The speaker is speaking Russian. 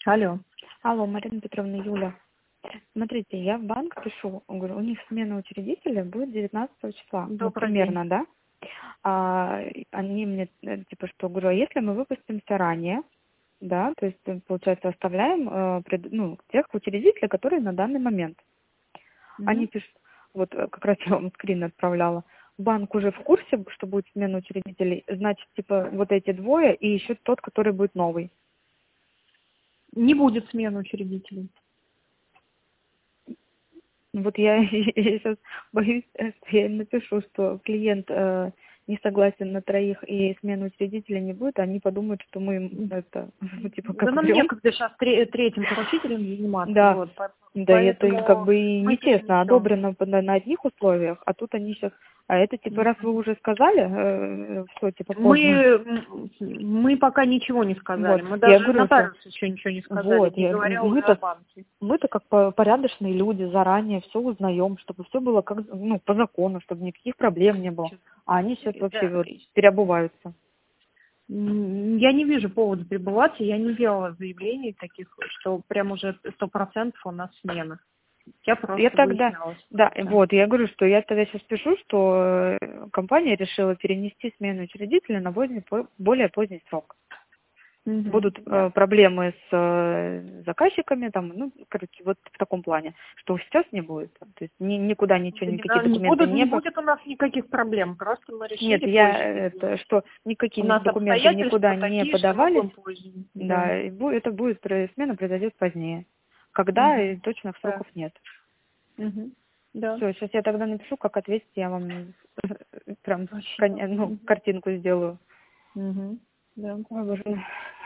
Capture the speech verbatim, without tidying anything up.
Алло. Алло, Марина Петровна, Юля. Смотрите, я в банк пишу, говорю, у них смена учредителя будет девятнадцатого числа, ну, Добрый примерно, день. да? А, они мне, э, типа, что, говорю, а если мы выпустимся ранее, да, то есть, э, получается, оставляем, э, пред- ну, тех учредителей, которые на данный момент. Они Мгм. пишут, вот э, как раз я вам скрин отправляла, банк уже в курсе, что будет смена учредителей, значит, типа, вот эти двое и еще тот, который будет новый. Не будет смены учредителей. Ну, вот я, я сейчас боюсь, э, что я им напишу, что клиент э, не согласен на троих и смены учредителя не будет, они подумают, что мы им это, ну, типа, Да как нам врем. некогда сейчас третьим поручителем заниматься. Да, Вот, по- да, это и как поэтому бы и мы нечестно, перенесем. одобрено на, на одних условиях, а тут они сейчас, а это типа, раз вы уже сказали, э, все, типа, Мы, поздно. м, мы пока ничего не сказали. Вот, Мы я даже говорю, что нотариусу еще ничего не сказали, вот, не я, говоря уже о мы-то банке. мы-то как по- порядочные люди заранее все узнаем, чтобы все было как, ну, по закону, чтобы никаких проблем не было. А они сейчас вообще Да. вот переобуваются. М, Я не вижу повода прибываться, я не делала заявлений таких, что прям уже сто процентов у нас смена. Я Я просто тогда, выясняла да, ситуацию. вот, я говорю, что я тогда сейчас пишу, что э, компания решила перенести смену учредителя на поздний- по- более поздний срок. Мгм. Будут Да. э, проблемы с э, заказчиками, там, ну, короче, вот в таком плане, что сейчас не будет. То есть ни, никуда ничего, Да не, никакие на- не документы будут, не не... по- будет у нас никаких проблем. Просто мы Нет, решили я, позже э, это, перенести. что У никакие нас документы никуда обстоятельства не такие, что мы подавались, будем позже. Да. да, и бу- это будет, про- смена произойдет позднее. Когда, Мгм. и точных Да. сроков нет. Мгм. Да. Все, сейчас я тогда напишу, как ответить, я вам прям Спасибо. коня- ну, Мгм. картинку сделаю. Мгм. Да. Ой, боже мой.